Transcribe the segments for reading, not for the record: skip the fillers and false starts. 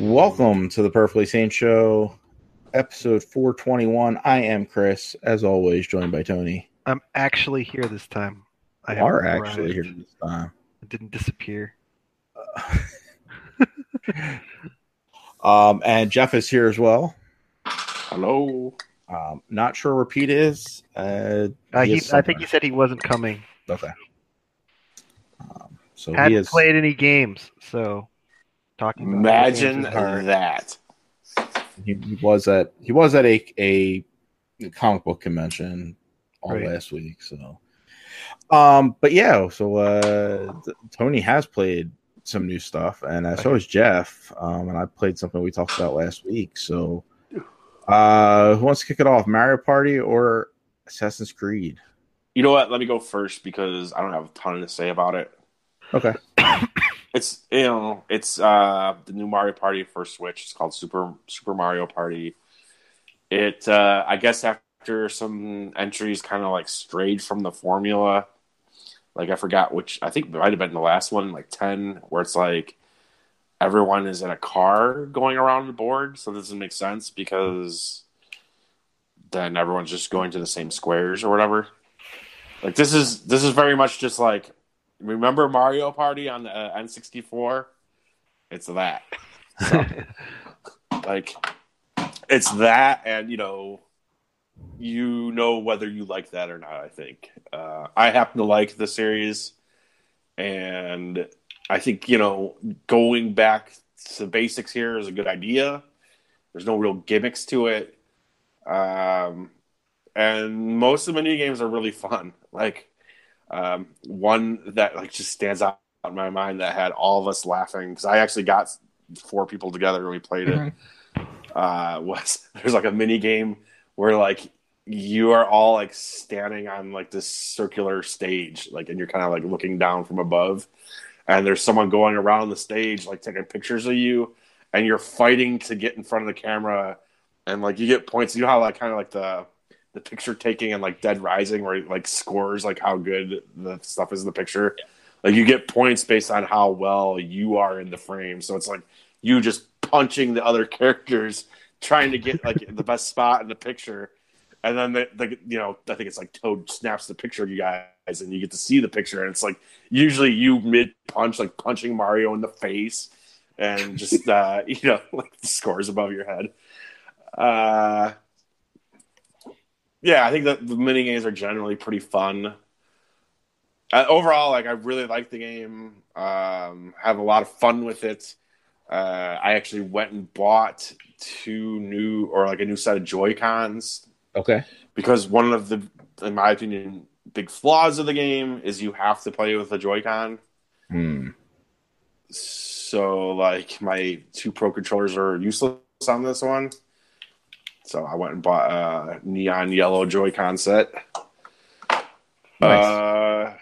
Welcome to the Perfectly Sane Show, episode 421. I am Chris, as always, joined by Tony. I'm actually here this time. You are actually here this time. I didn't disappear. And Jeff is here as well. Hello. Not sure where Pete is. I think he said he wasn't coming. Okay. So Hadn't he is played any games, so talking about Imagine games is hard. that. he was at a comic book convention all Right. last week. So, but yeah, so Tony has played some new stuff, and so has Jeff. And I played something we talked about last week. So, who wants to kick it off? Mario Party or Assassin's Creed? You know what? Let me go first because I don't have a ton to say about it. Okay. It's the new Mario Party for Switch. It's called Super Mario Party. It I guess after some entries kind of like strayed from the formula. Like I forgot which, I think it might have been the last one, like 10, where it's like everyone is in a car going around the board, so this doesn't make sense because then everyone's just going to the same squares or whatever. Like this is very much just like, remember Mario Party on the N64? It's that. So, like, it's that, and you know whether you like that or not. I think I happen to like the series, and I think going back to basics here is a good idea. There's no real gimmicks to it, and most of the mini games are really fun. Like. One that like just stands out in my mind that had all of us laughing because I actually got 4 people together when we played it. Was there's like a mini game where like you are all like standing on like this circular stage, like, and you're kind of like looking down from above, and there's someone going around the stage like taking pictures of you, and you're fighting to get in front of the camera, and like you get points. You know how like kind of like the picture taking and like Dead Rising where it like scores like how good the stuff is in the picture. Like you get points based on how well you are in the frame. So it's like you just punching the other characters trying to get like the best spot in the picture. And then I think it's like Toad snaps the picture of you guys and you get to see the picture. And it's like usually you mid punch, like punching Mario in the face and just, like the scores above your head. Yeah, I think that the mini games are generally pretty fun. Overall, like I really like the game. Have a lot of fun with it. I actually went and bought a new set of Joy-Cons. Okay. Because one of the, in my opinion, big flaws of the game is you have to play with a Joy-Con. So, like, my 2 Pro controllers are useless on this one. So I went and bought a neon yellow Joy-Con set. Nice.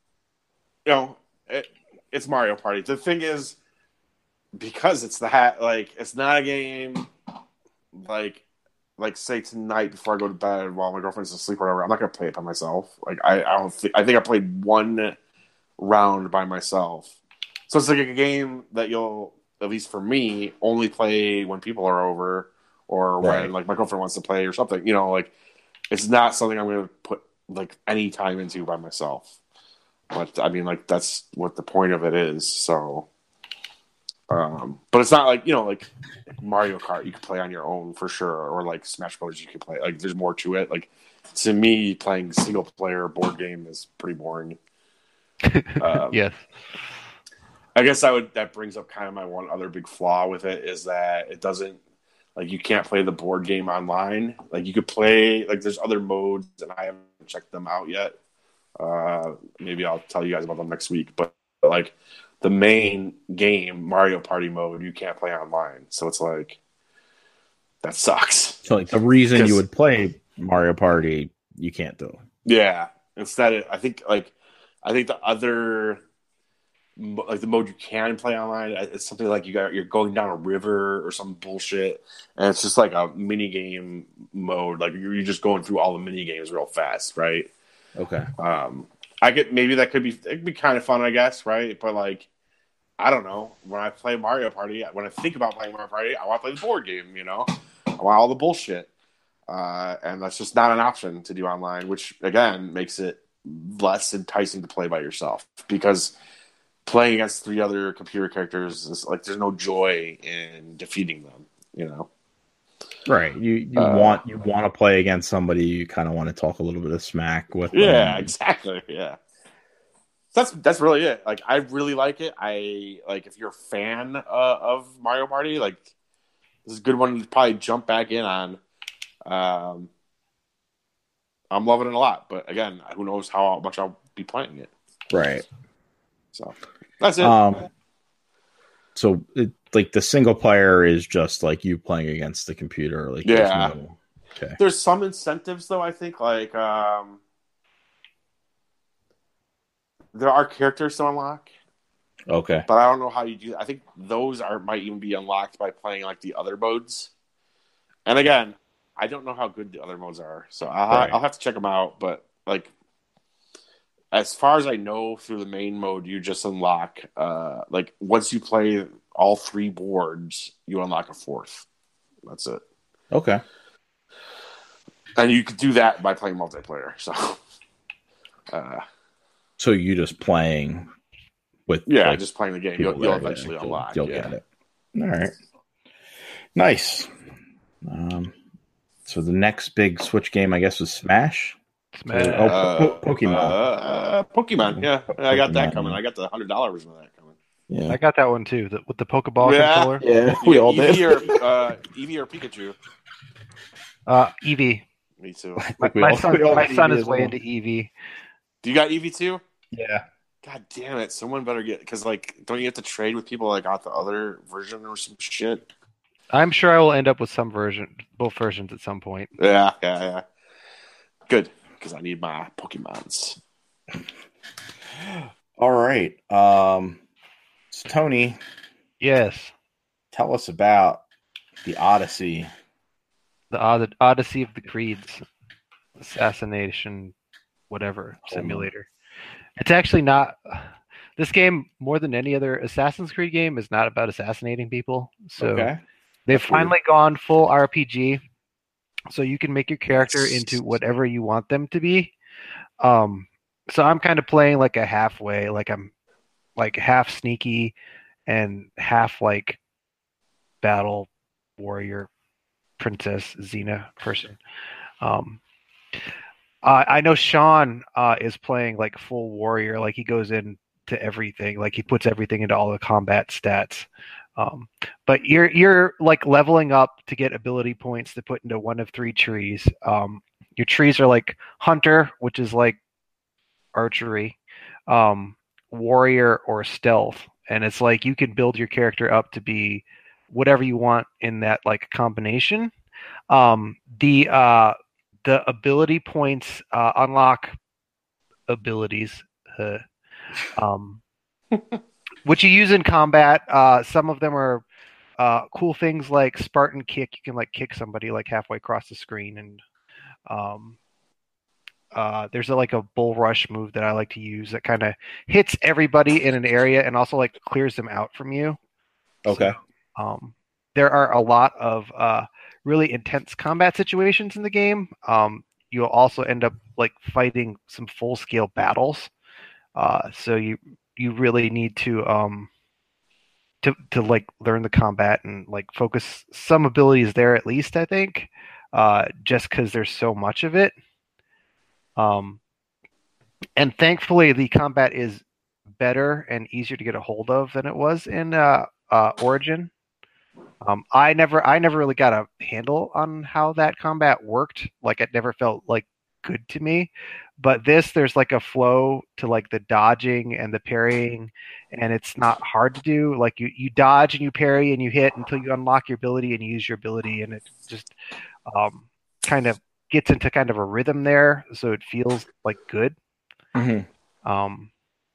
It's Mario Party. The thing is, because it's it's not a game like say tonight before I go to bed while my girlfriend's asleep or whatever. I'm not gonna play it by myself. Like I think I played 1 round by myself. So it's like a game that you'll, at least for me, only play when people are over. Or when like my girlfriend wants to play or something, like it's not something I'm going to put like any time into by myself. But I mean, like that's what the point of it is. So, but it's not like like Mario Kart you can play on your own for sure, or like Smash Bros you can play. Like there's more to it. Like to me, playing single player board game is pretty boring. Yes. I guess that brings up kind of my one other big flaw with it is that it doesn't. Like, you can't play the board game online. Like, you could play... Like, there's other modes, and I haven't checked them out yet. Maybe I'll tell you guys about them next week. But, like, the main game, Mario Party mode, you can't play online. So it's like... That sucks. So, like, the reason you would play Mario Party, you can't do. Yeah. Instead, I think the other... Like the mode you can play online, it's something like you're going down a river or some bullshit, and it's just like a mini game mode. Like you're just going through all the mini games real fast, right? Okay. Maybe it'd be kind of fun, I guess, right? But like I don't know. When I play Mario Party, when I think about playing Mario Party, I want to play the board game. I want all the bullshit, and that's just not an option to do online. Which again makes it less enticing to play by yourself because playing against 3 other computer characters is like there's no joy in defeating them. Right. You want to play against somebody. You kind of want to talk a little bit of smack with them. Yeah, exactly. Yeah. That's really it. Like, I really like it. If you're a fan of Mario Party, like, this is a good one to probably jump back in on. I'm loving it a lot, but again, who knows how much I'll be playing it. Right. So that's it. So the single player is just like you playing against the computer. Like, yeah. Okay. There's some incentives though. I think there are characters to unlock. Okay. But I don't know how you do. I think those might even be unlocked by playing like the other modes. And again, I don't know how good the other modes are, so I'll have to check them out. But like, as far as I know, through the main mode, you just unlock like once you play all 3 boards, you unlock a 4th. That's it. Okay. And you could do that by playing multiplayer. So you just playing with just playing the game. You'll eventually unlock. You'll get it. All right. Nice. So the next big Switch game, I guess, was Smash. Pokemon. Pokemon. Yeah, I got that coming. I got the $100 version of that coming. Yeah, I got that one too. With the Pokeball controller. Yeah, we all did. Eevee or Pikachu? Eevee. Me too. My son is way into Eevee. Do you got Eevee too? Yeah. God damn it! Someone better get, because like, don't you have to trade with people that got the other version or some shit? I'm sure I will end up with both versions at some point. Yeah. Good, because I need my Pokemons. All right. So Tony. Yes. Tell us about the Odyssey. The Odyssey of the Creeds. Assassination, whatever, simulator. It's actually not... This game, more than any other Assassin's Creed game, is not about assassinating people. So they've finally gone full RPG. So you can make your character into whatever you want them to be. So I'm kind of playing like a halfway, like I'm like half sneaky and half like battle warrior princess Xena person. I know Sean is playing like full warrior, like he goes into everything, like he puts everything into all the combat stats. But you're like leveling up to get ability points to put into one of 3 trees. Your trees are like hunter, which is like archery, warrior, or stealth, and it's like you can build your character up to be whatever you want in that like combination. The ability points unlock abilities, which you use in combat. Some of them are cool things like Spartan Kick. You can like kick somebody like halfway across the screen, and there's a bull rush move that I like to use that kind of hits everybody in an area and also like clears them out from you. Okay. So, there are a lot of really intense combat situations in the game. You'll also end up like fighting some full scale battles. So you really need to like learn the combat and like focus some abilities there at least, I think, just because there's so much of it. And thankfully the combat is better and easier to get a hold of than it was in Origin. I never really got a handle on how that combat worked. Like, it never felt like good to me. But there's like a flow to like the dodging and the parrying, and it's not hard to do. Like you dodge and you parry and you hit until you unlock your ability and use your ability, and it just kind of gets into kind of a rhythm there, so it feels like good. Mm-hmm.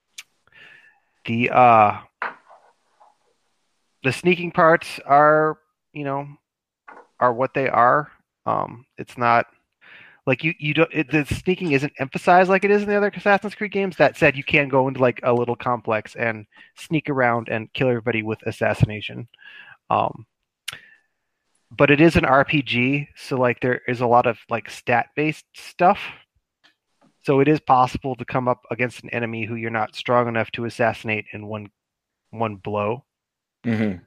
The sneaking parts are what they are. It's not Like you don't the sneaking isn't emphasized like it is in the other Assassin's Creed games. That said, you can go into like a little complex and sneak around and kill everybody with assassination. Um, but it is an RPG, so like there is a lot of like stat based stuff. So it is possible to come up against an enemy who you're not strong enough to assassinate in one blow. Mm-hmm.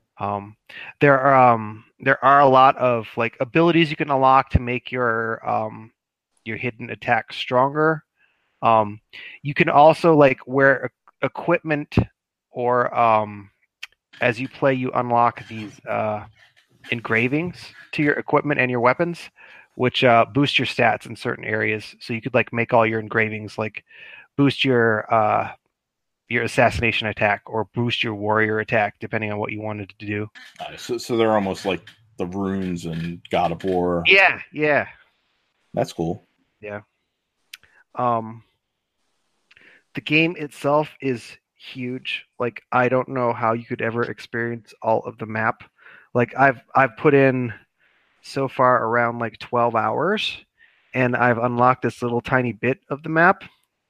There are a lot of like abilities you can unlock to make your hidden attack stronger. You can also like wear equipment, or as you play, you unlock these engravings to your equipment and your weapons, which boost your stats in certain areas. So you could like make all your engravings like boost your assassination attack or boost your warrior attack, depending on what you wanted to do. So they're almost like the runes in God of War. Yeah. That's cool. Yeah. The game itself is huge. Like I don't know how you could ever experience all of the map. Like I've put in so far around like 12 hours, and I've unlocked this little tiny bit of the map.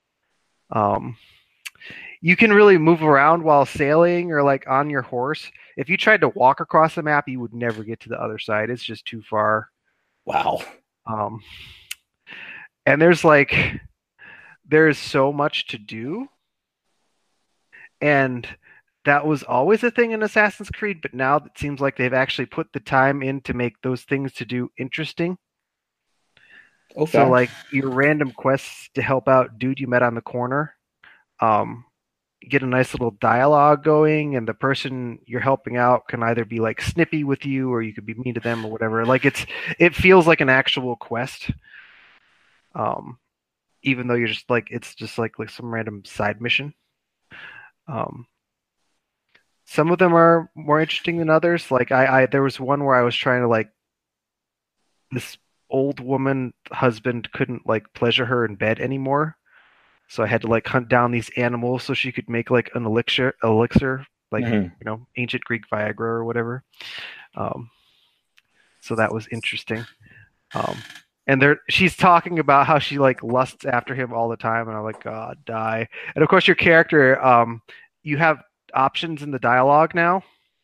You can really move around while sailing or like on your horse. If you tried to walk across the map, you would never get to the other side. It's just too far. Wow. And there's so much to do. And that was always a thing in Assassin's Creed, but now it seems like they've actually put the time in to make those things to do interesting. Okay. So like your random quests to help out dude you met on the corner, get a nice little dialogue going, and the person you're helping out can either be like snippy with you or you could be mean to them or whatever. Like it feels like an actual quest. Even though you're just like it's just like some random side mission. Some of them are more interesting than others. Like I there was one where I was trying to like this old woman husband couldn't like pleasure her in bed anymore. So I had to like hunt down these animals so she could make like an elixir like ancient Greek Viagra or whatever. So that was interesting. And she's talking about how she like lusts after him all the time, and I'm like, God, die. And of course, your character, you have options in the dialogue now.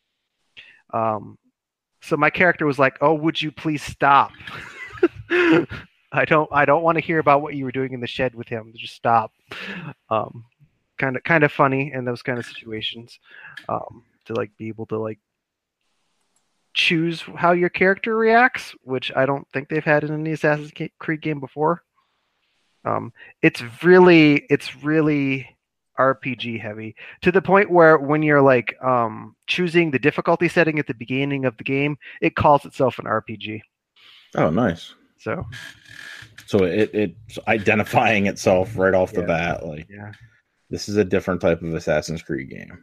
So my character was like, "Oh, would you please stop? I don't want to hear about what you were doing in the shed with him. Just stop." Kind of funny in those kind of situations, to like be able to like choose how your character reacts, which I don't think they've had in any Assassin's Creed game before. It's really RPG heavy to the point where when you're like choosing the difficulty setting at the beginning of the game, it calls itself an RPG. Oh, nice. So it's identifying itself right off the bat. Like, this is a different type of Assassin's Creed game.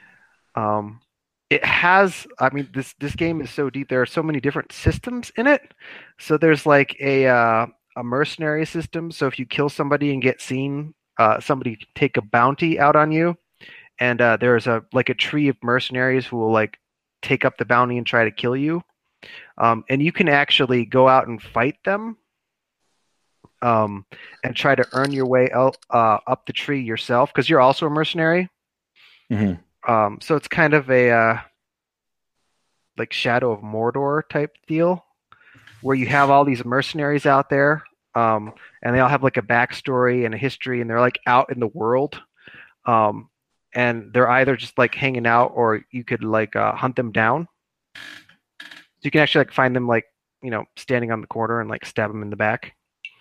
It has, I mean, this game is so deep. There are so many different systems in it. So there's like a mercenary system. So if you kill somebody and get seen, somebody can take a bounty out on you. And there's a tree of mercenaries who will like take up the bounty and try to kill you. And you can actually go out and fight them. And try to earn your way up the tree yourself, because you're also a mercenary. Mm-hmm. So it's kind of a like Shadow of Mordor type deal, where you have all these mercenaries out there, and they all have like a backstory and a history, and they're like out in the world, and they're either just like hanging out, or you could like hunt them down. So you can actually like find them like standing on the corner and like stab them in the back.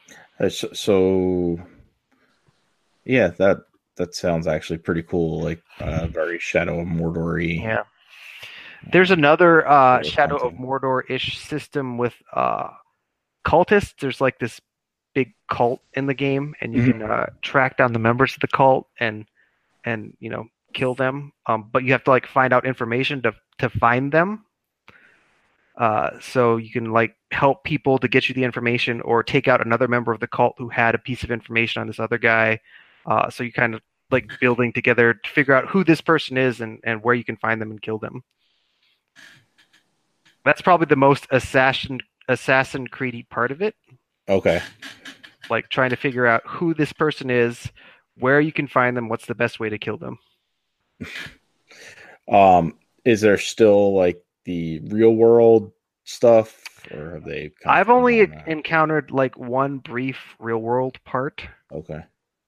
So yeah, that sounds actually pretty cool. Like very Shadow of Mordor-y. Yeah. There's another Shadow of Mordor-ish system with cultists. There's like this big cult in the game, and you can track down the members of the cult and kill them. But you have to like find out information to find them. So you can like help people to get you the information, or take out another member of the cult who had a piece of information on this other guy. So you kind of like building together to figure out who this person is and where you can find them and kill them. That's probably the most Assassin Creed-y part of it. Okay. like trying to figure out who this person is, where you can find them, what's the best way to kill them. Is there still like the real world stuff, or have they? I've only encountered like one brief real world part. Okay.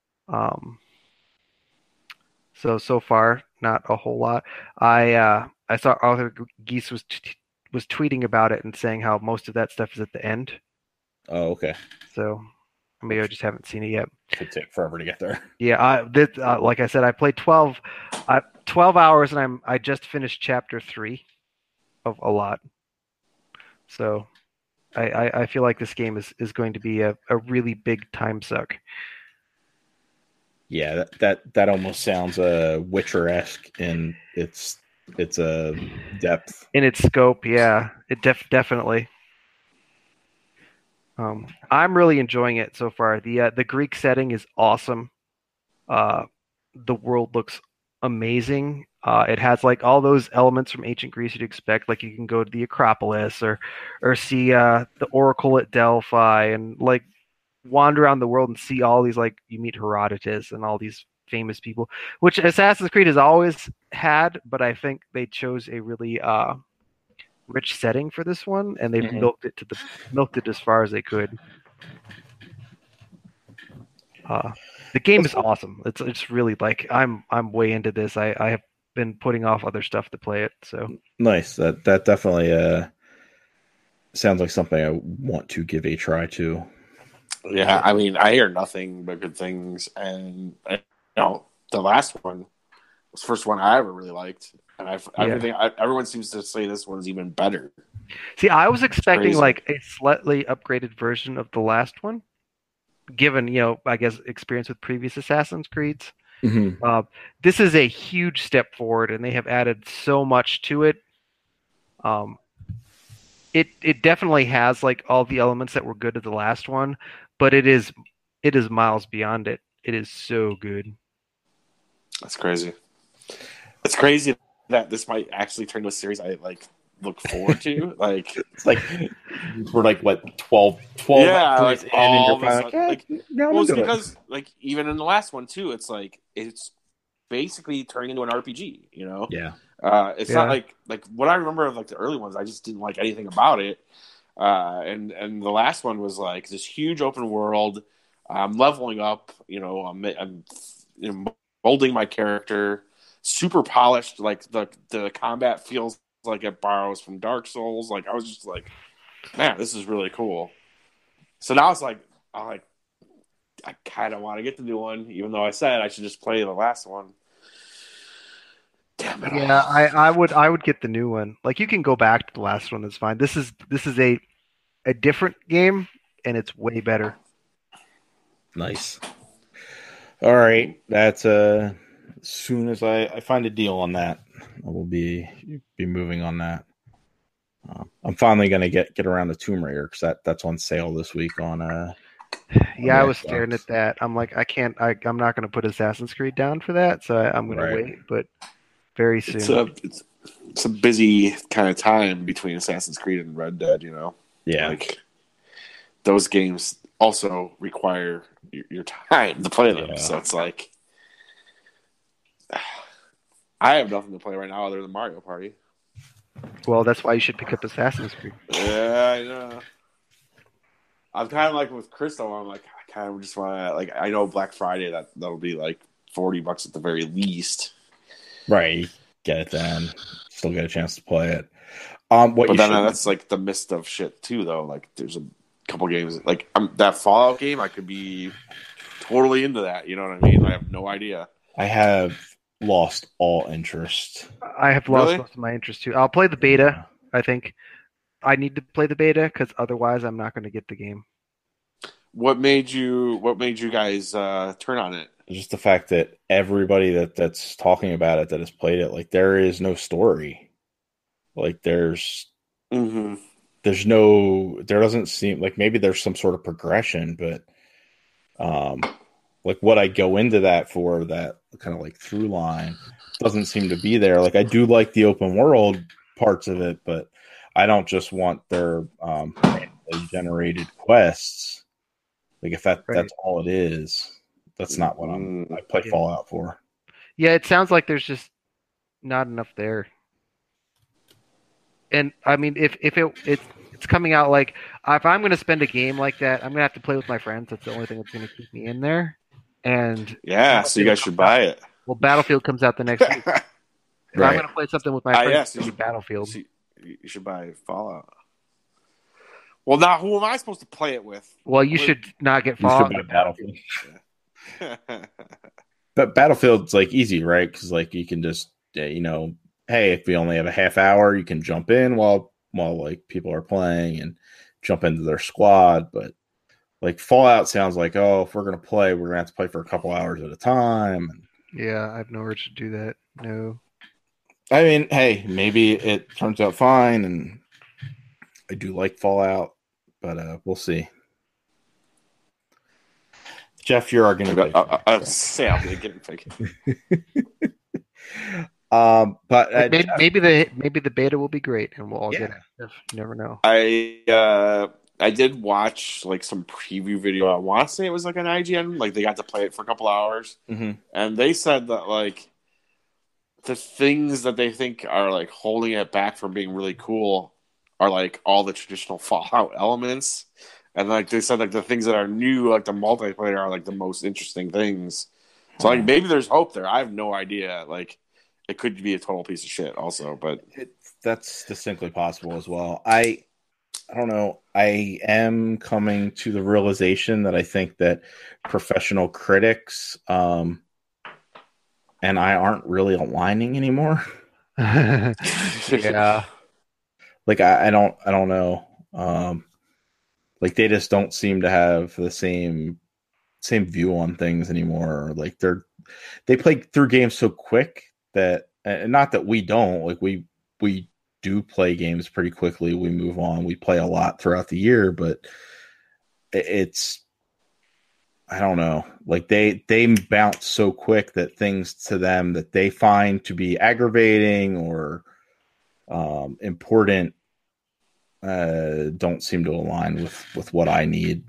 So far, not a whole lot. I saw Arthur Geese was tweeting about it and saying how most of that stuff is at the end. Oh, okay. So maybe I just haven't seen it yet. Could take forever to get there. Yeah, like I said, I played 12 hours, and I just finished chapter 3 of a lot. So I feel like this game is going to be a really big time suck. Yeah, that almost sounds Witcher-esque in its depth. In its scope, yeah. It definitely. I'm really enjoying it so far. The Greek setting is awesome. The world looks amazing. It has like all those elements from ancient Greece you'd expect. Like you can go to the Acropolis or see the Oracle at Delphi and like wander around the world and see all these, like you meet Herodotus and all these famous people, which Assassin's Creed has always had, but I think they chose a really rich setting for this one, and they've milked it as far as they could. The game is awesome. It's really like I'm way into this. I have been putting off other stuff to play it. So nice. That definitely sounds like something I want to give a try to. Yeah, I mean, I hear nothing but good things, and the last one was the first one I ever really liked, and everyone seems to say this one's even better. See, I was expecting like a slightly upgraded version of the last one, given I guess experience with previous Assassin's Creeds. Mm-hmm. This is a huge step forward, and they have added so much to it. It definitely has like all the elements that were good at the last one, but it is miles beyond it. It is so good. That's crazy. It's crazy that this might actually turn to a series I like look forward to. Like it's like we're like what 12 yeah, like all well, it's because like even in the last one too, it's like it's basically turning into an RPG. Yeah. It's not like what I remember of like the early ones. I just didn't like anything about it. And the last one was like this huge open world. I'm leveling up. I'm molding my character. Super polished. Like the combat feels like it borrows from Dark Souls. Like I was just like, man, this is really cool. So now it's like I kind of want to get the new one, even though I said I should just play the last one. Damn it. Yeah, I would get the new one. Like you can go back to the last one. That's fine. This is a different game, and it's way better. Nice. All right, that's as soon as I find a deal on that, I will be moving on that. I'm finally gonna get around to Tomb Raider because that's on sale this week on. Yeah, I was staring at that. I'm like, I'm not gonna put Assassin's Creed down for that, so I'm gonna wait. But very soon. It's a busy kind of time between Assassin's Creed and Red Dead. Yeah, like those games also require your time to play them. Yeah. So it's like I have nothing to play right now other than Mario Party. Well, that's why you should pick up Assassin's Creed. Yeah, I know. I'm kind of like with Crystal. I'm like, I kind of just want to like. I know Black Friday that'll be like $40 at the very least. Right, get it then. Still get a chance to play it. That's like the midst of shit too, though. Like, there's a couple games like that Fallout game. I could be totally into that. You know what I mean? I have no idea. I have lost all interest. I have lost most of my interest too. I'll play the beta. I think I need to play the beta because otherwise I'm not going to get the game. What made you guys turn on it? Just the fact that everybody that's talking about it that has played it, like there is no story. Like there doesn't seem like maybe there's some sort of progression, but like what I go into that for, that kind of like through line doesn't seem to be there. Like I do like the open world parts of it, but I don't just want their generated quests. Like if Right. that's all it is, that's not what I play Yeah. Fallout for. Yeah, it sounds like there's just not enough there. And I mean, if it's coming out like if I'm going to spend a game like that, I'm going to have to play with my friends. That's the only thing that's going to keep me in there. And Yeah, so you guys should buy it. Well, Battlefield comes out the next week. If I'm going to play something with my friends, Yes, it's Battlefield. You should buy Fallout. Well, now who am I supposed to play it with? Well, you should not get Fallout. You should buy Battlefield. But Battlefield's like easy, right? Because like you can just hey, if we only have a half hour, you can jump in while like people are playing and jump into their squad. But like Fallout sounds like, oh, if we're gonna play, we're gonna have to play for a couple hours at a time. Yeah, I have no urge to do that. No. I mean, hey, maybe it turns out fine, and I do like Fallout, but we'll see. Jeff, you're arguing about. I'll get it fake. But maybe the beta will be great, and we'll all get it. You never know. I did watch like some preview video. I want to say it was like an IGN. Like they got to play it for a couple hours, and they said that like the things that they think are like holding it back from being really cool are like all the traditional Fallout elements, and like they said like the things that are new, like the multiplayer, are like the most interesting things. So like maybe there's hope there. I have no idea. Like it could be a total piece of shit also, but that's distinctly possible as well. I don't know. I am coming to the realization that I think that professional critics and I aren't really aligning anymore. Yeah. Like I don't know. Like they just don't seem to have the same view on things anymore. Like they play through games so quick that, and not that we don't, like we do play games pretty quickly. We move on. We play a lot throughout the year, but it's, I don't know. Like they bounce so quick that things to them that they find to be aggravating or important don't seem to align with what I need.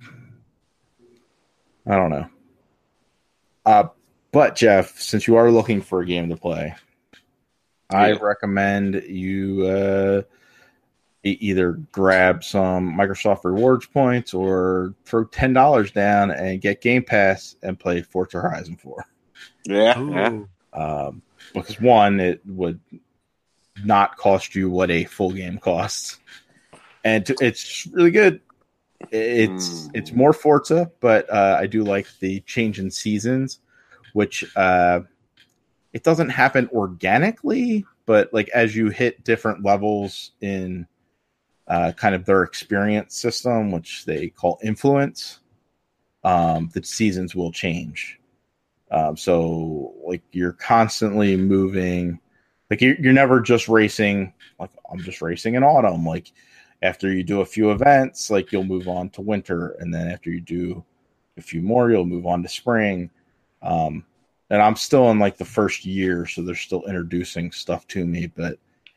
I don't know. But Jeff, since you are looking for a game to play, I recommend you either grab some Microsoft Rewards points or throw $10 down and get Game Pass and play Forza Horizon 4. Yeah. Because one, it would not cost you what a full game costs, and it's really good. It's more Forza, but I do like the change in seasons, which it doesn't happen organically, but like as you hit different levels in kind of their experience system, which they call influence, the seasons will change. So like you're constantly moving, like you're never just racing. Like I'm just racing in autumn. Like after you do a few events, like you'll move on to winter, and then after you do a few more, you'll move on to spring. And I'm still in like the first year, so they're still introducing stuff to me, but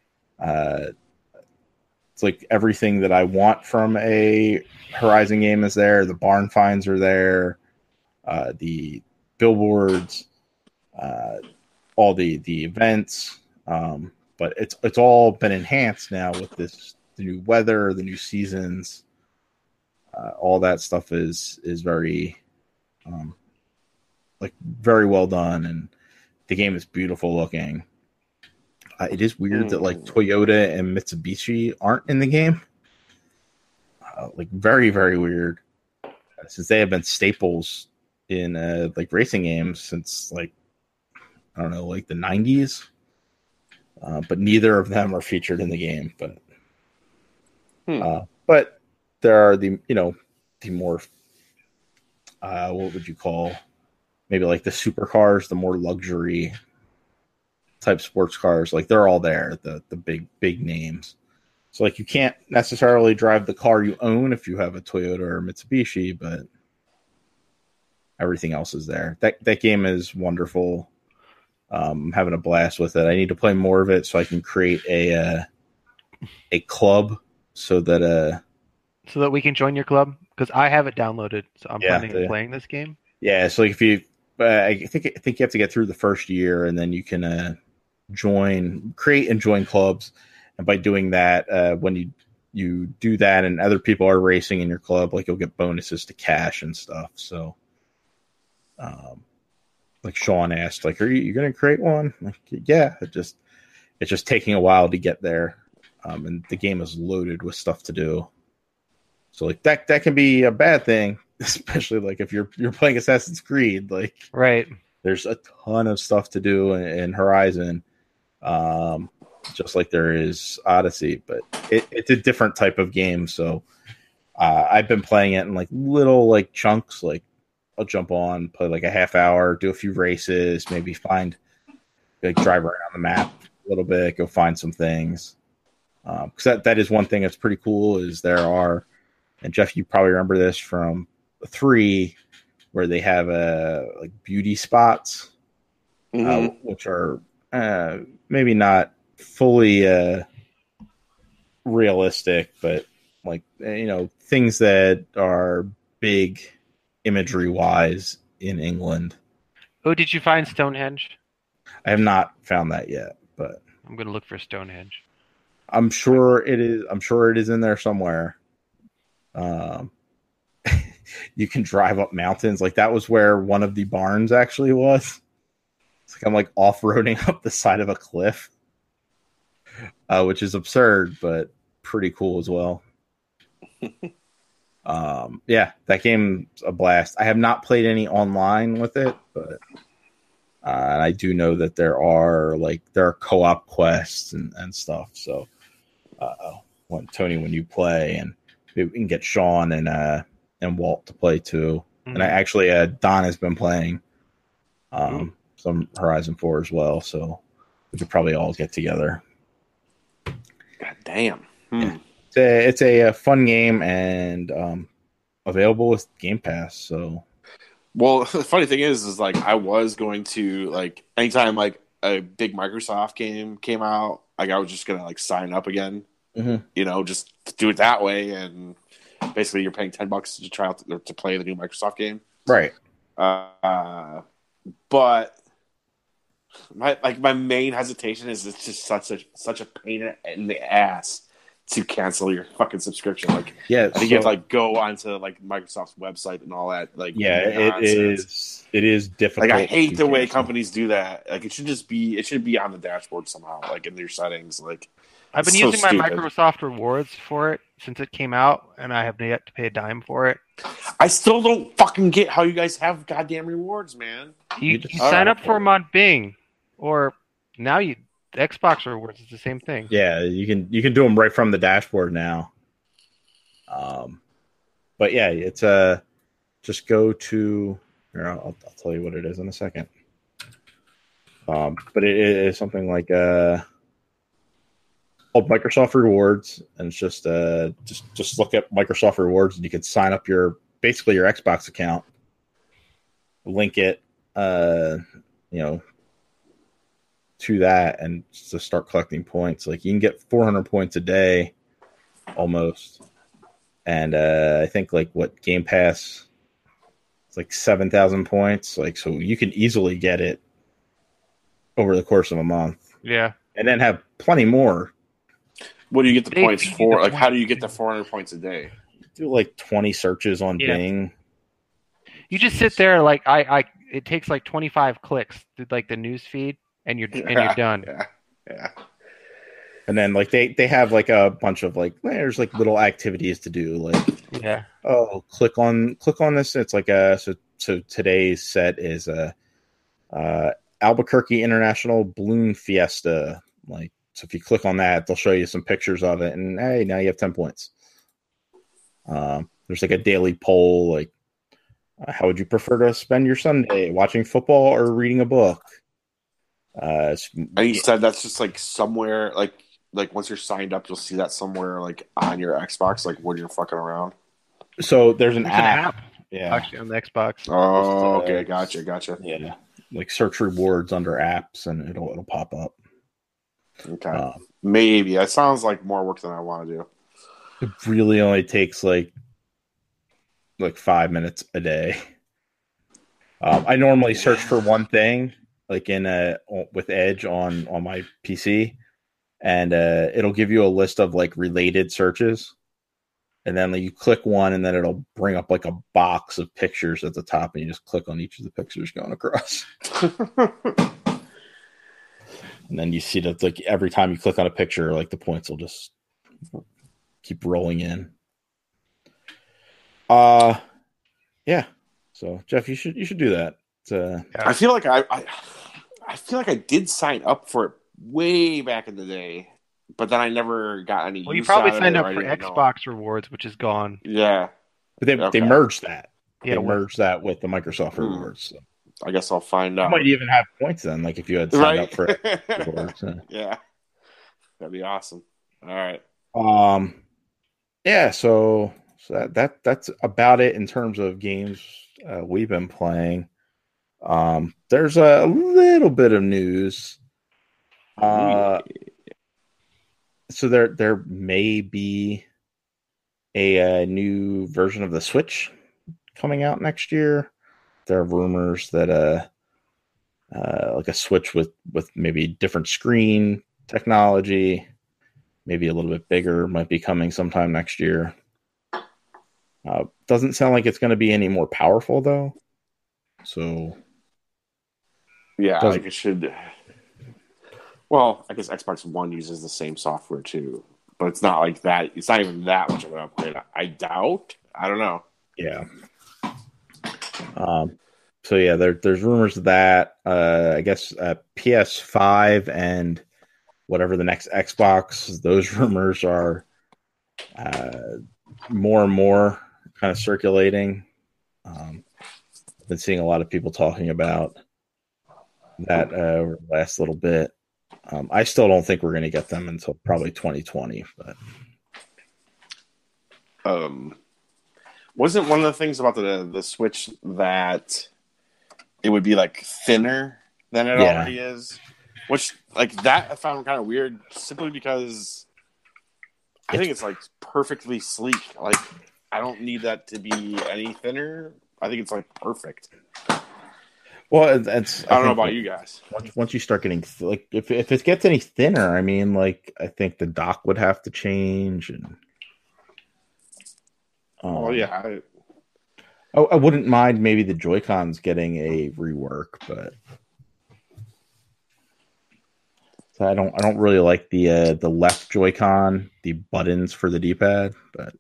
it's like everything that I want from a Horizon game is there. The barn finds are there, the billboards, all the events, but it's all been enhanced now with the new weather, the new seasons. All that stuff is very like very well done, and the game is beautiful looking. It is weird that like Toyota and Mitsubishi aren't in the game. Like very, very weird, since they have been staples in like racing games since like, I don't know, like the 90s. But neither of them are featured in the game. But there are the more what would you call, maybe like the supercars, the more luxury type sports cars, like they're all there, the big names. So like you can't necessarily drive the car you own if you have a Toyota or Mitsubishi, but everything else is there. That game is wonderful. I'm having a blast with it. I need to play more of it so I can create a club so that we can join your club. Because I have it downloaded, so I'm Yeah, planning on playing this game. Yeah, so like if you, I think you have to get through the first year, and then you can create and join clubs, and by doing that, when you do that, and other people are racing in your club, like you'll get bonuses to cash and stuff. So, like Sean asked, like, are you going to create one? Like, yeah, it's just taking a while to get there, and the game is loaded with stuff to do. So like that can be a bad thing. Especially like if you're playing Assassin's Creed, like right, there's a ton of stuff to do in Horizon, just like there is Odyssey, but it's a different type of game. So I've been playing it in like little like chunks. Like I'll jump on, play like a half hour, do a few races, maybe drive around the map a little bit, go find some things. Because that is one thing that's pretty cool is there are, and Jeff, you probably remember this from 3, where they have like beauty spots, which are maybe not fully realistic, but like things that are big imagery wise in England. Oh, did you find Stonehenge? I have not found that yet, but I'm gonna look for Stonehenge. I'm sure it is. I'm sure it is in there somewhere. You can drive up mountains. Like that was where one of the barns actually was. It's like I'm like off-roading up the side of a cliff, which is absurd, but pretty cool as well. Yeah, that game's a blast. I have not played any online with it, but and I do know that there are co-op quests and stuff. So, when you play, and we can get Sean and Walt to play too. Mm-hmm. And I actually Don has been playing some Horizon 4 as well, so we could probably all get together. God damn. Yeah. It's a fun game and available with Game Pass. So, well, the funny thing is like I was going to like anytime like a big Microsoft game came out, like I was just gonna like sign up again. Mm-hmm. Just do it that way, and basically you're paying $10 to try out to play the new Microsoft game, right? But my main hesitation is it's just such a pain in the ass to cancel your fucking subscription. Like, yeah, I think you have to like go onto like Microsoft's website and all that. Like, yeah, it is difficult. Like, I hate the way companies do that. Like, it should be on the dashboard somehow, like in your settings. Like, I've been using my Microsoft rewards for it since it came out, and I have yet to pay a dime for it. I still don't fucking get how you guys have goddamn rewards, man. You sign up for them on Bing, or now the Xbox rewards is the same thing. Yeah, you can do them right from the dashboard now. But yeah, it's just go to here. I'll tell you what it is in a second. But it is something like called Microsoft Rewards, and it's just look at Microsoft Rewards, and you can sign up your Xbox account, link it, to that, and just start collecting points. Like you can get 400 points a day, almost, and I think like what Game Pass, it's like 7,000 points. Like so, you can easily get it over the course of a month. Yeah, and then have plenty more. What do you get the points for? Like, how do you get the 400 points a day? Do like 20 searches on Bing. You just sit there like it takes like 25 clicks through like the news feed, and you're done. Yeah. And then like they have like a bunch of like there's like little activities to do, like click on this. It's like so today's set is Albuquerque International Balloon Fiesta. Like, so if you click on that, they'll show you some pictures of it, and hey, now you have 10 points. There's like a daily poll, like how would you prefer to spend your Sunday, watching football or reading a book? And you said that's just like somewhere, like once you're signed up, you'll see that somewhere like on your Xbox, like when you're fucking around. So there's an app. Yeah, actually on the Xbox. Oh, okay, gotcha. Yeah, like search rewards under apps, and it'll pop up. Okay, maybe that sounds like more work than I want to do. It really only takes like like 5 minutes a day. I normally search for one thing, like with Edge on my PC, and it'll give you a list of like related searches, and then you click one, and then it'll bring up like a box of pictures at the top, and you just click on each of the pictures going across. And then you see that like every time you click on a picture, like the points will just keep rolling in. Yeah. So Jeff, you should do that. I feel like I feel like I did sign up for it way back in the day, but then I never got any. Well, you use probably out of signed it, up or for I didn't know. Xbox rewards, which is gone. Yeah, But they merged that. Yeah, they merged that with the Microsoft rewards. So. I guess I'll find You out. might even have points then, like if you had signed up for it. Yeah, that'd be awesome. All right. Yeah. So that's about it in terms of games we've been playing. There's a little bit of news. So there may be a new version of the Switch coming out next year. There are rumors that like a Switch with maybe different screen technology, maybe a little bit bigger, might be coming sometime next year. Doesn't sound like it's going to be any more powerful though. So yeah, like it should. Well, I guess Xbox One uses the same software too, but it's not like that. It's not even that much of an upgrade. I doubt. I don't know. Yeah. So yeah, there's rumors of that. I guess PS5 and whatever the next Xbox, those rumors are more and more kind of circulating. I've been seeing a lot of people talking about that over the last little bit. I still don't think we're going to get them until probably 2020, but wasn't one of the things about the Switch that it would be like thinner than it already is, which like that I found kind of weird simply because I think it's like perfectly sleek. Like I don't need that to be any thinner. I think it's like perfect. Well, I don't know about you guys. Once you start getting like if it gets any thinner, I mean, like I think the dock would have to change and. Well, yeah. I wouldn't mind maybe the Joy-Cons getting a rework, but so I don't really like the left Joy-Con, the buttons for the D-pad, but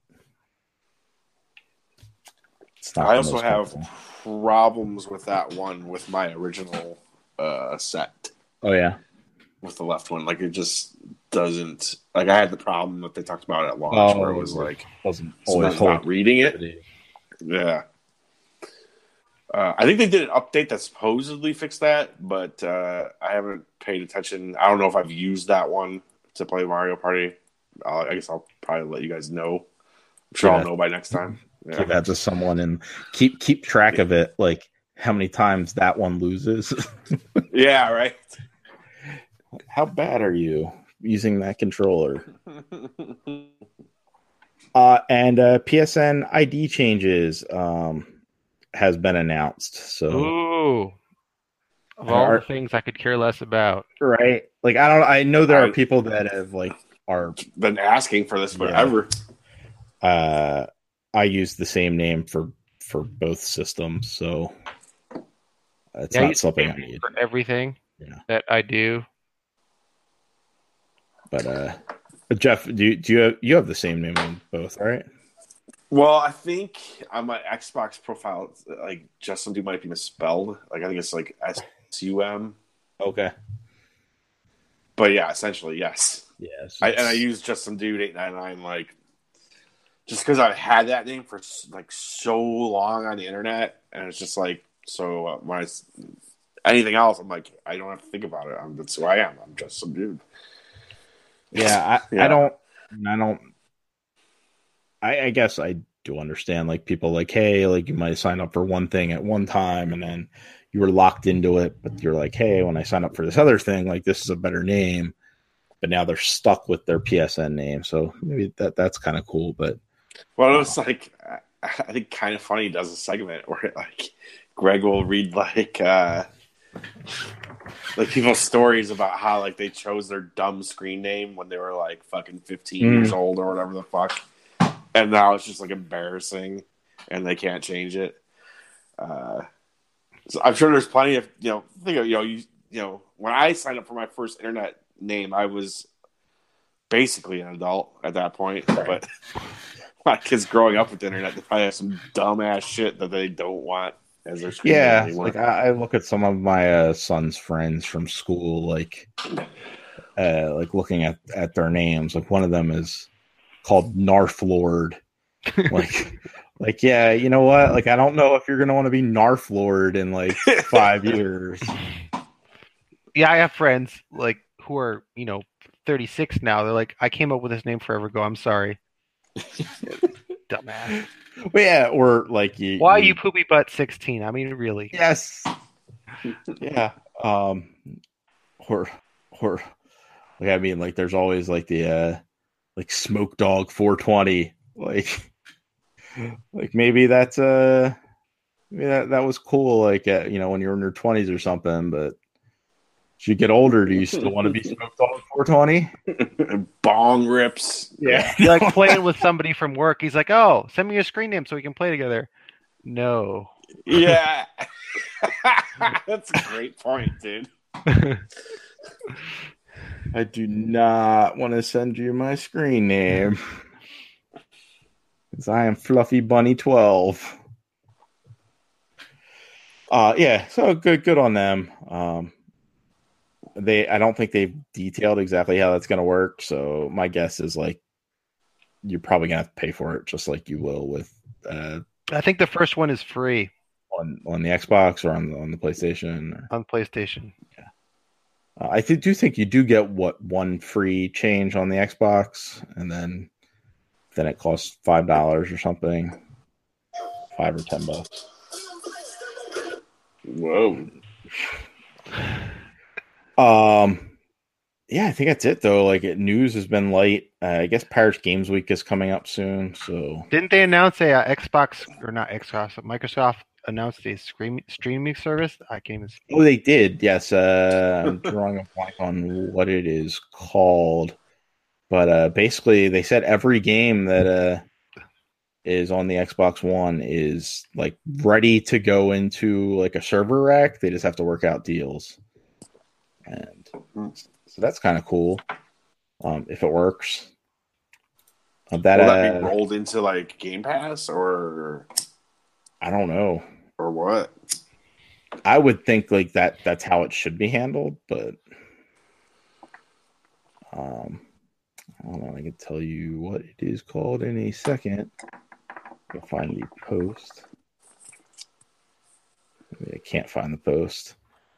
it's not. I also have problems with that one with my original set. Oh yeah, with the left one, like it just doesn't. Like I had the problem that they talked about at launch, where it was like wasn't always not reading it. Yeah. I think they did an update that supposedly fixed that, but I haven't paid attention. I don't know if I've used that one to play Mario Party. I guess I'll probably let you guys know. I'm sure I'll know by next time. Yeah. Give that to someone and keep track of it, like how many times that one loses. Yeah, right. How bad are you using that controller? And PSN ID changes has been announced. So, ooh, of all the things I could care less about, right? Like I know there are people that have are been asking for this forever. I use the same name for both systems, so it's not something I need for everything that I do. But Jeff, do you have the same name on both, right? Well, I think on my Xbox profile, like Just Some Dude might be misspelled. Like I think it's like SUM. Okay. But yeah, essentially yes. Yes. I use Just Some Dude 899 like just because I've had that name for like so long on the internet, and it's just like so when anything else, I'm like I don't have to think about it. That's who I am. I'm Just Some Dude. Yeah, I guess I do understand like people like, hey, like you might sign up for one thing at one time and then you were locked into it, but you're like, hey, when I sign up for this other thing, like this is a better name, but now they're stuck with their PSN name. So maybe that's kind of cool, but well, it's like I think Kind of Funny does a segment where like Greg will read like people's stories about how like they chose their dumb screen name when they were like fucking 15 years old or whatever the fuck, and now it's just like embarrassing and they can't change it. So I'm sure there's plenty of when I signed up for my first internet name, I was basically an adult at that point, but my kids growing up with the internet, they probably have some dumbass shit that they don't want as their screen name anymore. Like I look at some of my son's friends from school, like looking at their names. Like one of them is called Narf Lord. like yeah, you know what? Like I don't know if you're gonna want to be Narf Lord in like 5 years. Yeah, I have friends like who are 36 now. They're like, I came up with this name forever ago. I'm sorry. Dumbass. Well, yeah, or like why are you poopy butt 16? I mean, really? Yes. Yeah. Or like I mean, like there's always like the like Smoke Dog 420. Like maybe that's maybe that was cool. Like when you're in your 20s or something, but. As you get older, do you still want to be Smoke Dog 420? Bong rips. Yeah. You're like playing with somebody from work. He's like, oh, send me your screen name so we can play together. No. Yeah. That's a great point, dude. I do not want to send you my screen name. Because I am Fluffy Bunny 12. Yeah, so good on them. I don't think they've detailed exactly how that's going to work. So my guess is like you're probably going to have to pay for it, just like you will with. I think the first one is free on the Xbox or on the PlayStation. On PlayStation, yeah. I do think you do get one free change on the Xbox, and then it costs $5 or something, $5 or $10. Whoa. Yeah, I think that's it though. Like news has been light. I guess Pirates Games Week is coming up soon. So didn't they announce a Xbox or not Xbox? Microsoft announced a streaming service. I can't even speak. Oh, they did. Yes. I'm drawing a blank on what it is called, but basically they said every game that is on the Xbox One is like ready to go into like a server rack. They just have to work out deals. And so that's kind of cool if it works. Will that be rolled into like Game Pass or I don't know or what? I would think like that's how it should be handled, but hold on, I can tell you what it is called in a second. I'll find the post. Maybe I can't find the post.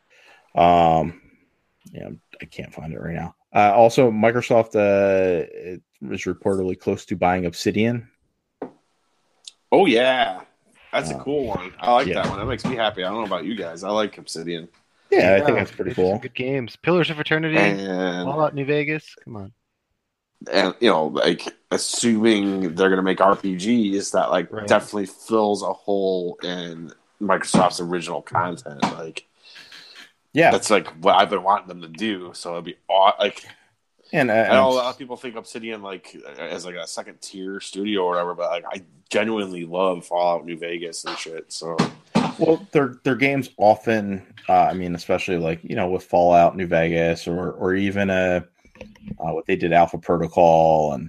Yeah, I can't find it right now. Also, Microsoft is reportedly close to buying Obsidian. Oh, yeah. That's a cool one. I like that one. That makes me happy. I don't know about you guys. I like Obsidian. Yeah, I think that's pretty cool. Good games. Pillars of Eternity, Fallout New Vegas. Come on. And, like, assuming they're going to make RPGs, that, like, definitely fills a hole in Microsoft's original content. Like, yeah, that's like what I've been wanting them to do. So it'd be like, and I know a lot of people think Obsidian like as like a second tier studio or whatever, but like I genuinely love Fallout New Vegas and shit. So, well, their games often, I mean, especially like with Fallout New Vegas or even what they did Alpha Protocol and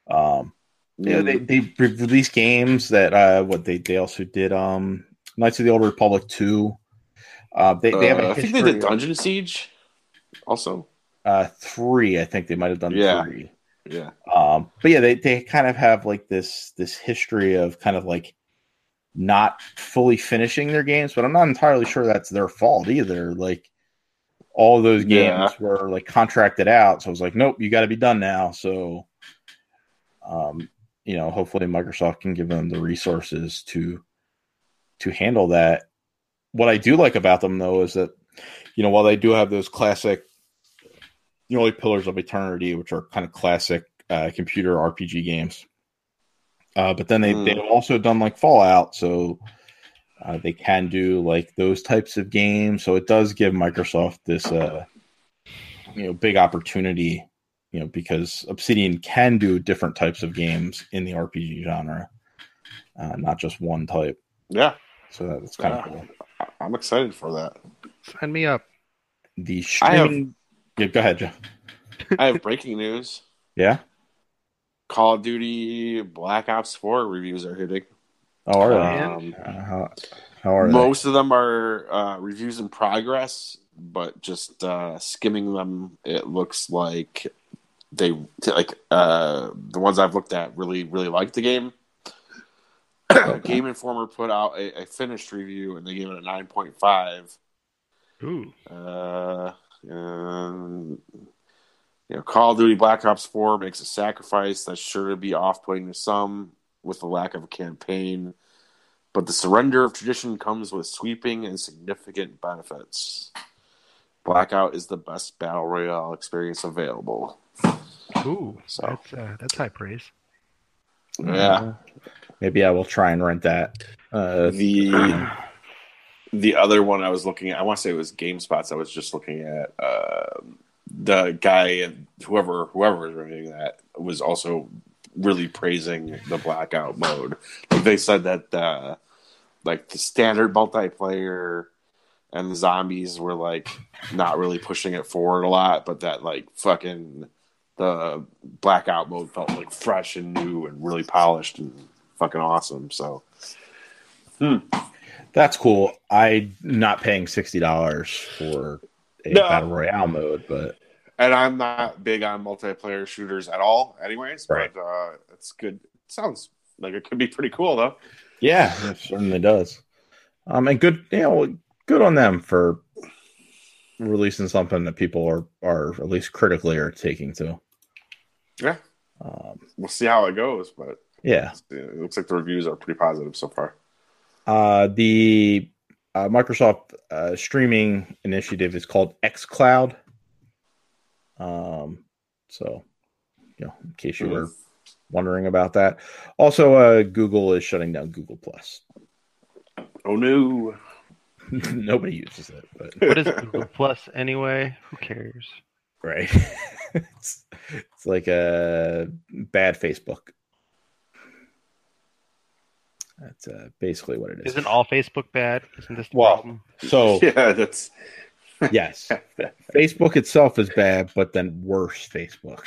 they release games that what they also did Knights of the Old Republic 2. They have a I think they did Dungeon Siege also. 3, I think they might have done 3. Yeah. But yeah, they kind of have like this history of kind of like not fully finishing their games, but I'm not entirely sure that's their fault either. Like all of those games were like contracted out, so I was like, nope, you got to be done now. So, hopefully Microsoft can give them the resources to handle that. What I do like about them, though, is that, while they do have those classic, like Pillars of Eternity, which are kind of classic computer RPG games, But then they've also done like Fallout, so they can do like those types of games. So it does give Microsoft this big opportunity, because Obsidian can do different types of games in the RPG genre, not just one type. Yeah. So that's kind of cool. I'm excited for that. Sign me up. The streaming. Yeah, go ahead, Jeff. I have breaking news. Yeah. Call of Duty Black Ops 4 reviews are hitting. Oh, are they? How are most of them are reviews in progress, but just skimming them, it looks like the ones I've looked at really like the game. Okay. Game Informer put out a finished review, and they gave it a 9.5. Ooh. Call of Duty Black Ops 4 makes a sacrifice that's sure to be off-putting to some with the lack of a campaign, but the surrender of tradition comes with sweeping and significant benefits. Blackout is the best battle royale experience available. Ooh, so that's high praise. Yeah. Maybe I will try and rent that. The other one I was looking at, I want to say it was GameSpots. I was just looking at the guy and whoever was reviewing that was also really praising the Blackout mode. Like they said that the standard multiplayer and the zombies were like not really pushing it forward a lot, but that like fucking the Blackout mode felt like fresh and new and really polished and fucking awesome. So that's cool. I'm not paying $60 for a battle royale mode, and I'm not big on multiplayer shooters at all anyways, right. But it's good. It sounds like it could be pretty cool though. Yeah, it certainly does. And good, good on them for releasing something that people are at least critically are taking to. Yeah. We'll see how it goes, but yeah, it looks like the reviews are pretty positive so far. The Microsoft streaming initiative is called xCloud. So, in case you were wondering about that. Also, Google is shutting down Google Plus. Oh no. Nobody uses it. But what is Google Plus anyway? Who cares? Right. It's like a bad Facebook. That's basically what it is. Isn't all Facebook bad? Isn't this the problem? So yeah, that's yes. Facebook itself is bad, but then worse Facebook.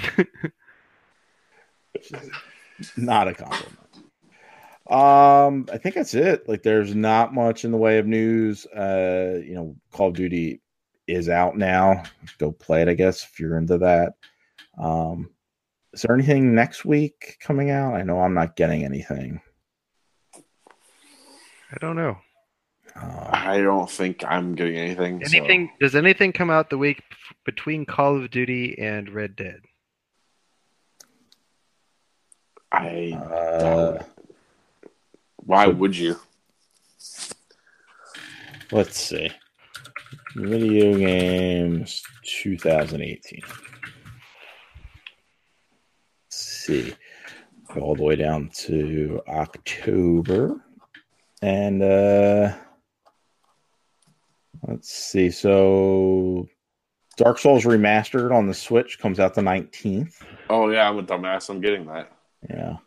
Not a compliment. I think that's it. Like, there's not much in the way of news. Call of Duty is out now. Go play it, I guess, if you're into that. Is there anything next week coming out? I know I'm not getting anything. I don't know. I don't think I'm getting anything. Does anything come out the week between Call of Duty and Red Dead? Why would you? Let's see. Video games 2018. Let's see. Go all the way down to October. And let's see. So Dark Souls Remastered on the Switch comes out the 19th. Oh, yeah, I'm a dumbass. I'm getting that. Yeah.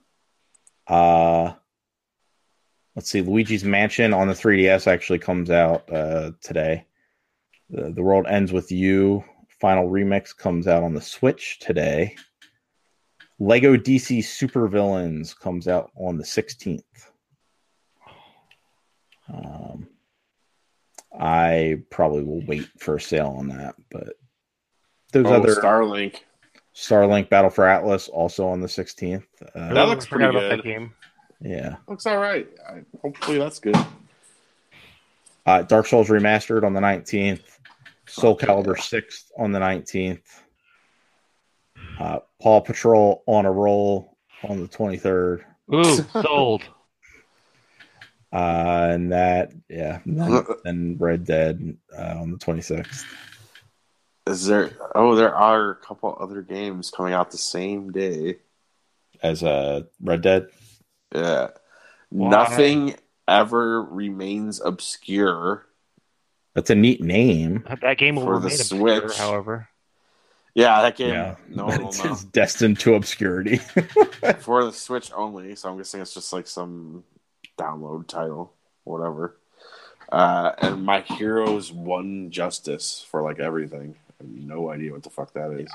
Let's see. Luigi's Mansion on the 3DS actually comes out today. The World Ends With You Final Remix comes out on the Switch today. Lego DC Super Villains comes out on the 16th. I probably will wait for a sale on that, but those other Starlink Battle for Atlas also on the 16th. That looks pretty good. That game. Yeah, looks all right. Hopefully that's good. Dark Souls Remastered on the 19th. Soul Calibur 6 on the 19th. Paw Patrol on a Roll on the 23rd. Ooh, sold. And that, and Red Dead on the 26th. There are a couple other games coming out the same day as Red Dead. Yeah. Why? Nothing ever remains obscure. That's a neat name. That game will For the remain obscure, Switch. however. Yeah, that game. Yeah, No one will it's, know. it's destined to obscurity. For the Switch only, so I'm guessing it's just like some download title, whatever. And My Heroes Won Justice for like everything. I have no idea what the fuck that is.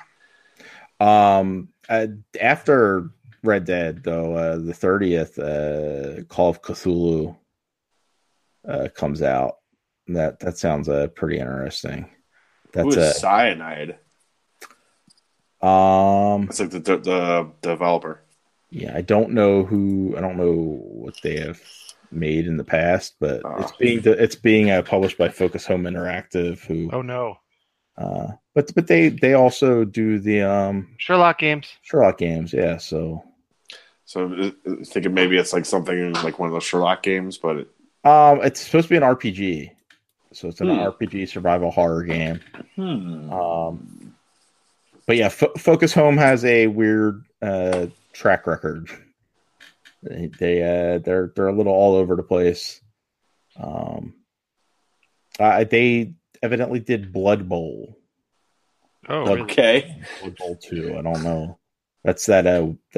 After Red Dead, though, the 30th, Call of Cthulhu comes out. That sounds pretty interesting. Who That's is Cyanide? It's like the developer. Yeah, I don't know what they have made in the past, but it's being published by Focus Home Interactive. Who? Oh no! But they also do the Sherlock games. Sherlock games, yeah. So thinking maybe it's like something like one of those Sherlock games, but it's supposed to be an RPG. So it's an RPG survival horror game. But yeah, Focus Home has a weird track record. They're a little all over the place. They evidently did Blood Bowl. Oh, Blood, really? okay. Blood Bowl 2. I don't know. That's that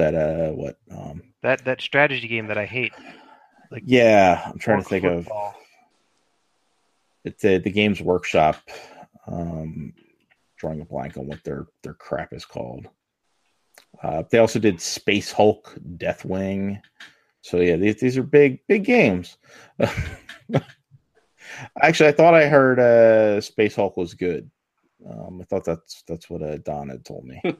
strategy game that I hate. Like, yeah, I'm trying to think football. of. It's the Games Workshop. Drawing a blank on what their crap is called. They also did Space Hulk, Deathwing. So yeah, these are big games. Actually, I thought I heard Space Hulk was good. I thought that's what Don had told me.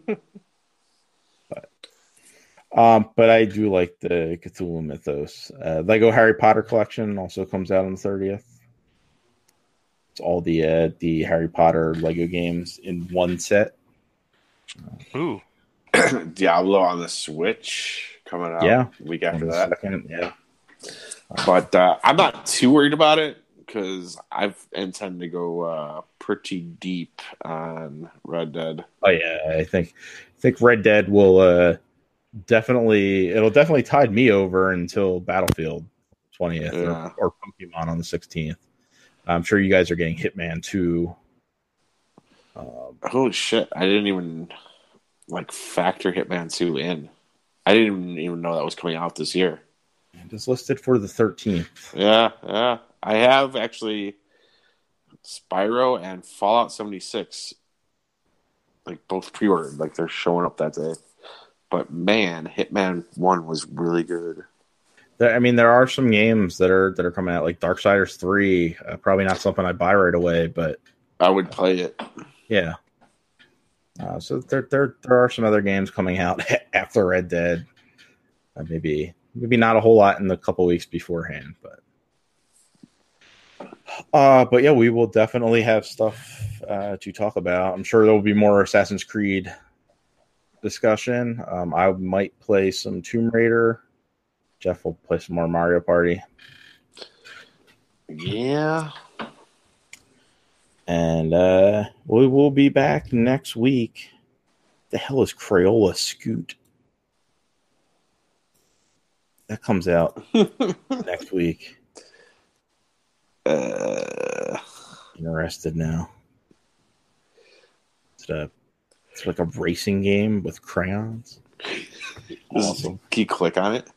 But I do like the Cthulhu Mythos. Lego Harry Potter collection also comes out on the 30th. It's all the Harry Potter Lego games in one set. Ooh. Diablo on the Switch coming out week after that. Second, yeah. But I'm not too worried about it because I intend to go pretty deep on Red Dead. Oh yeah, I think Red Dead will definitely tide me over until Battlefield 20th or Pokemon on the 16th. I'm sure you guys are getting Hitman 2. Holy shit! I didn't even factor Hitman 2 in. I didn't even know that was coming out this year. Just listed for the 13th. Yeah. I have actually Spyro and Fallout 76, both pre-ordered. They're showing up that day. But man, Hitman 1 was really good. There are some games that are coming out, like Darksiders 3. Probably not something I buy right away, but I would play it. Yeah. So there are some other games coming out after Red Dead. Maybe not a whole lot in the couple weeks beforehand, but yeah, we will definitely have stuff to talk about. I'm sure there will be more Assassin's Creed discussion. I might play some Tomb Raider. Jeff will play some more Mario Party. Yeah. And we will be back next week. The hell is Crayola Scoot? That comes out next week. Interested now. It's like a racing game with crayons. Awesome. Can you click on it?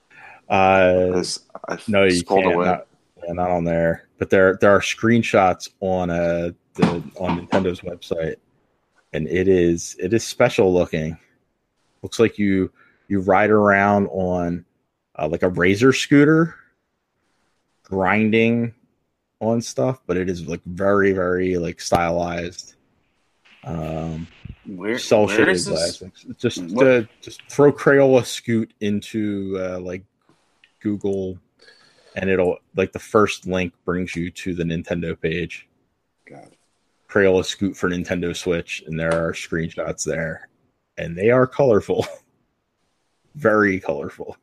No, you can't. Not on there. But there are screenshots on Nintendo's website, and it is special looking. Looks like you ride around on like a razor scooter, grinding on stuff, but it is very, very stylized. Where is this? Just throw Crayola Scoot into Google, and it'll the first link brings you to the Nintendo page. God. Crayola Scoot for Nintendo Switch, and there are screenshots there, and they are colorful. Very colorful.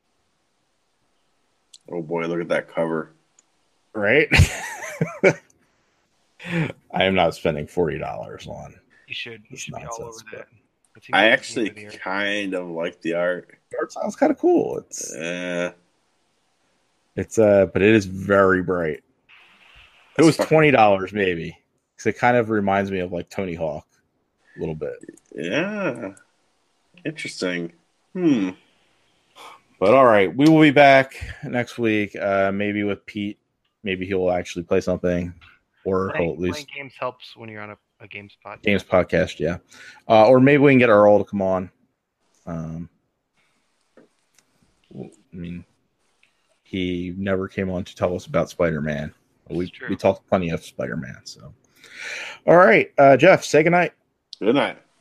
Oh boy, look at that cover. Right? I am not spending $40 on. You should be all over that. It seems I like actually kind of like the art. Art sounds kind of cool. It's but it is very bright. It was $20 maybe, because it kind of reminds me of like Tony Hawk a little bit. Yeah, interesting. But all right, we will be back next week. Maybe with Pete. Maybe he will actually play something, or he'll at least playing games helps when you're on a games podcast. Games podcast, yeah. Or maybe we can get Earl to come on. I mean, he never came on to tell us about Spider-Man. We talked plenty of Spider-Man. So, all right, Jeff, say goodnight. Good night.